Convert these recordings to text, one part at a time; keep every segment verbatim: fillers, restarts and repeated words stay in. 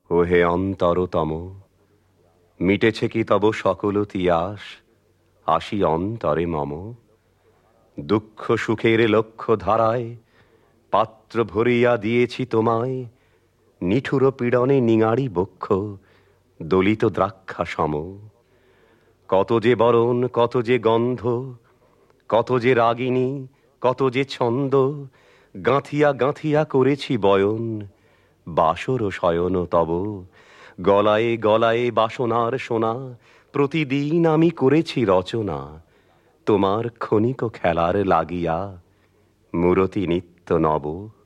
ওহে অন্তরতম, মিটেছে কি তব সকল তিয়াস, আসি অন্তরে মম। দুঃখ সুখের লক্ষ্য ধারায় পাত্র ভরিয়া দিয়েছি তোমায়, নিঠুর পীড়নে নিঙারি বক্ষ দলিত দ্রাক্ষা সম। কত যে বরণ, কত যে গন্ধ, কত যে রাগিনী, কত যে ছন্দ, গাঁথিয়া গাঁথিয়া করেছি বয়ন, বাসর শয়ন তব। গলায় গলায় বাসনার সোনা, প্রতিদিন আমি করেছি রচনা, তোমার ক্ষণিক খেলার লাগিয়া মূরতি নিত্য নব।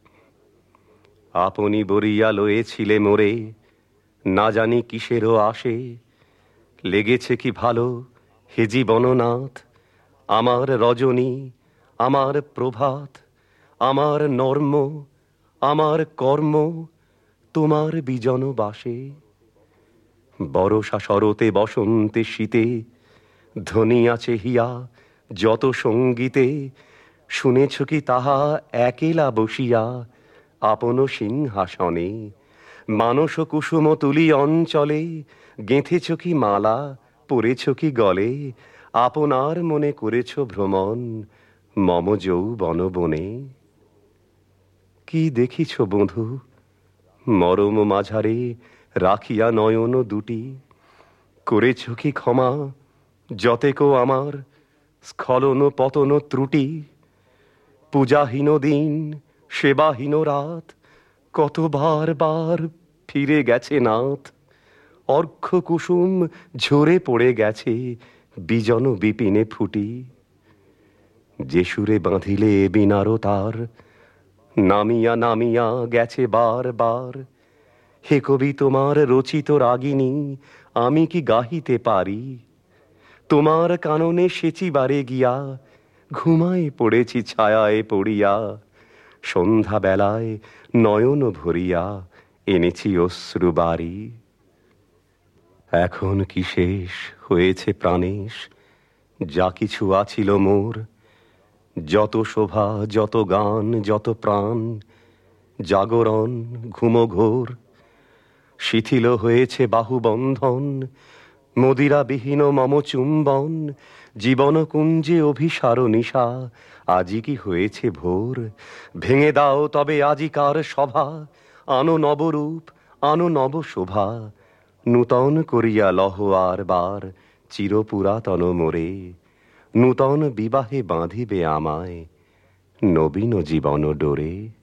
আপনি বরিয়া লয়েছিলে মোরে, না জানি কিসেরও আসে, লেগেছে কি ভালো হে জীবননাথ, আমার রজনী, আমার প্রভাত, আমার নর্ম, আমার কর্ম তোমার বিজন বাসে। বরষা শরতে বসন্তে শীতে ধ্বনি আছে হিয়া যত সঙ্গীতে, শুনেছ কি তাহা একেলা বসিয়া আপন সিংহাসনে। মানস কুসুম তুলি অঞ্চলে গেঁথেছ কি মালা, পরেছ কি গলে, আপনার মনে করেছ ভ্রমণ মম যৌবন বনে। কি দেখিছ বধূ মরম মাঝারে রাখিয়া নয়ন দুটি, করেছ কি ক্ষমা যতেকো আমার স্খলন পতন ত্রুটি। পূজাহীন দিন, সেবাহীন রাত, কতবার বার ফিরে গেছে নাথ। অর্ঘ্য কুসুম ঝরে পড়ে গেছে বিজন বিপিনে ফুটি। যে সুরে বাঁধিলে বিনার তার, নামিয়া নামিয়া গেছে বার বার। হে কবি তোমার রচিত রাগিনী আমি কি গাহিতে পারি? তোমার কাননে সেচিবারে গিয়া ঘুমায় পড়েছি ছায়ায় পড়িয়া, সন্ধ্যা বেলায় নয়ন ভরিয়া এনেছি অশ্রু বারি। এখন কি শেষ হয়েছে প্রাণেশ যা কিছু আছিল মোর, যত শোভা যত গান যত প্রাণ, জাগরণ ঘুমঘোর। শিথিল হয়েছে বাহুবন্ধন, মদিরাবিহীন মম চুম্বন, জীবন কুঞ্জে অভিসার নিশা আজি কি হয়েছে ভোর। ভেঙে দাও তবে আজিকার সভা, আনো নবরূপ আনো নব শোভা, নূতন করিয়া লহ আর বার চিরপুরাতন মোরে। নূতন বিবাহে বাঁধিবে আমায় নবীন জীবন ডোরে।